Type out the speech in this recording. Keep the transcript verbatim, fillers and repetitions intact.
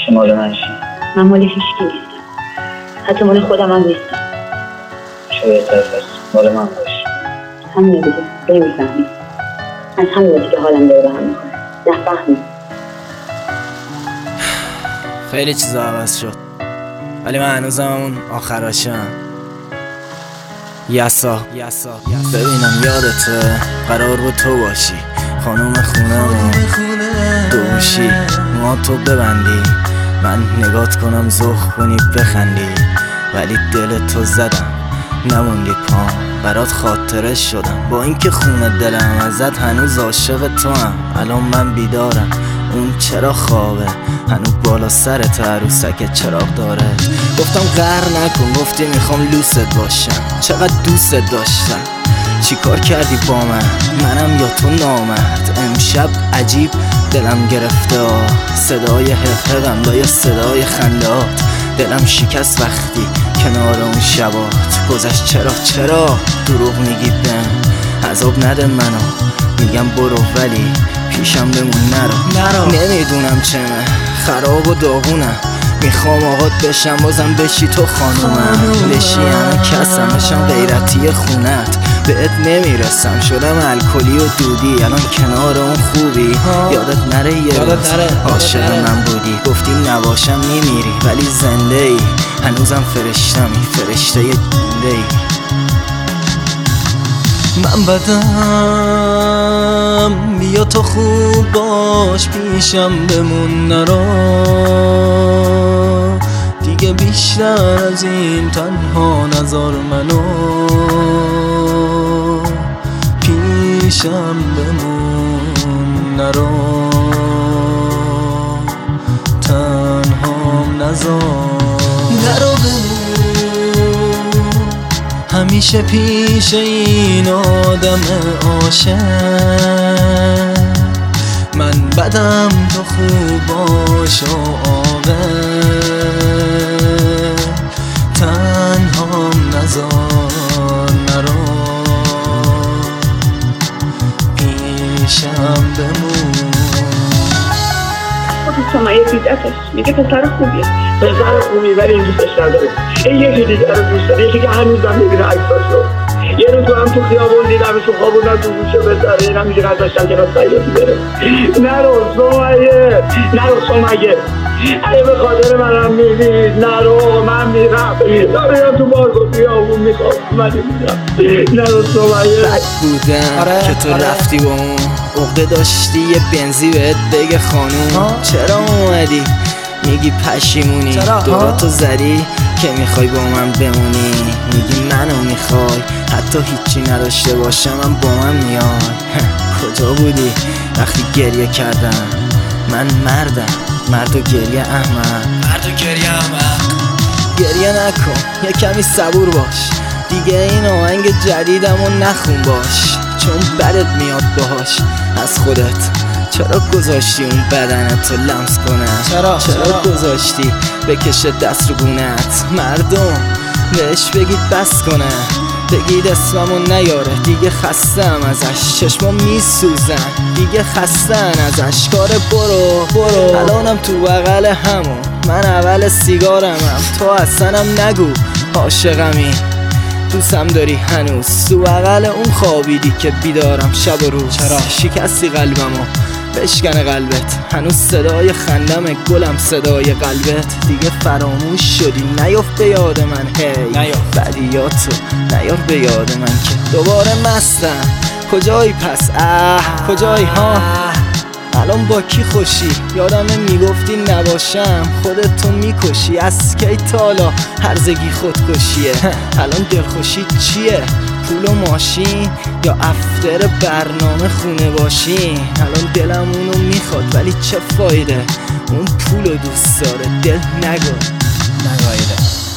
مال من چی؟ من مال هیچکی نیستم، حتی مال خودم هم نیستم. چه بهتر پس مال من باش. همینه دیگه، نمیفهمی. از همین بازی که حالم داره به هم میکنه. نفهمی. خیلی چیزا عوض شد ولی من هنوزم اون آخراشم. یسا یسا ببینم یادته قرار بود تو باشی خانوم خونمون، دوشی موها تو ببندی، من نگات کنم ذوق کنی بخندی، ولی دل تو زدم نموندی پام، برات خاطره شدم با اینکه خونه دلم ازت هنوز عاشق تو هم. الان من بیدارم اون چرا خوابه، هنوز بالا سرت عروسک چراغ داره. گفتم غر نکن، گفتی میخوام لوست باشم، چقدر دوست داشتم. چی کار کردی با من، منم یا تو نامرد. امشب عجیب دلم گرفته آه، صدای حقحقم لای صدای خندات. دلم شکست وقتی کنار اون شبات گذشت. چرا چرا دروغ میگی بهم، عذاب نده منو، میگم برو ولی پیشم بمون نرو. نرو نمیدونم چمه، خراب و داغونم، میخوام آقات بشم بازم بشی تو خانومم. بشی همه کسم بشم غیرتی خونت، بهت نمیرسم شدم الکلی و دودی. الان کنار اون خوبی، یادت نره یه روز عاشق من بودی. گفتی نباشم میمیری ولی زنده ای، هنوزم فرشتمی، فرشته زنده ای. من بدم بیا تو خوب باش، پیشم بمون نرو دیگه، بیشتر از این تنها نذار منو، پیشم بمون نرو، تنهام نذار نرو بمون همیشه پیش این آدم عاشق. من بدم تو خوب باش و عاقل، تنهام نذار نرو، پیشم بمون. سمیه دیدتش میگه پسر خوبیه، پسر خوبی ولی این دوستش نداره. این یکی دیگه رو دوست داره، یکی که هنوزم میبینه عکساشو. یه روز هم تو خیابون دیدمش تو خوابونم تو گوشه بذاره، اینم میگه نداشتم که سیاسی بره. نرو سمیه، نرو سمیه، اگه به خاطر منم میدید نرو، من میرم دارم تو بارگو خیابون میخوام من میرم. نرو سمیه. بد بودم آره، که تو آره. رفتی با اون عقده داشتی یه بنزی بهت بگه خانوم. چرا اومدی میگی پشیمونی، دوراتو زدی که میخوای با من بمونی. میگی منو میخوای حتی هیچی نداشته باشم من با من میای. کجا بودی وقتی گریه کردم؟ من مردم، مرد و گریه احمق، مرد و گریه احمق. گریه نکن یه کمی صبور باش دیگه، این آهنگ جدیدمو نخون باش، چون بدت میاد باهاش از خودت. چرا گذاشتی اون بدنتو لمس کنه؟ چرا چرا گذاشتی بکشه دست رو گونت؟ مردم بهش بگید بس کنه، بگید اسممو نیاره دیگه، خستم ازش، چشما میسوزن دیگه خستن ازش. کار برو برو الانم تو بغل همون، من اول سیگارمم، تو اصلنم نگو عاشقمی، دوستم داری هنوز، تو بغل اون خوابیدی که بیدارم شب و روز. چرا شکستی قلبمو بشکنه قلبت، هنوز صدای خندم گلم صدای قلبت. دیگه فراموش شدی نیافت به یاد من، هی بدیاتو نیار به یاد من که دوباره مستم. کجایی پس اه کجایی ها؟ الان با کی خوشی؟ یادمه میگفتی نباشم خودتو میکشی. از کی تالا هرزگی خودکشیه؟ الان دلخوشی چیه؟ پول و ماشین یا افتر برنامه خونه باشی؟ الان دلم اونو میخواد ولی چه فایده، اون پول و دوست داره دل نگاه نگایده.